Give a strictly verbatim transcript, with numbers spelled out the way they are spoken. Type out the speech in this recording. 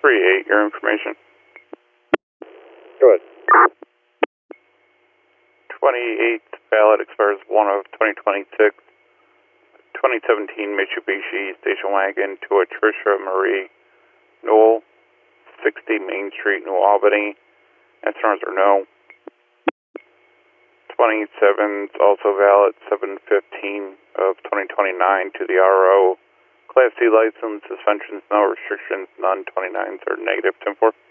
three eight, your information. Go ahead. twenty-eighth ballot expires one of twenty twenty-six. twenty seventeen Mitsubishi station wagon to a Tricia Marie Newell, sixty Main Street, New Albany. Answers are no. twenty-seventh, also valid, seven fifteen of twenty twenty-nine to the R O. Class C license, suspensions, no restrictions, none. twenty-nines are negative. ten four.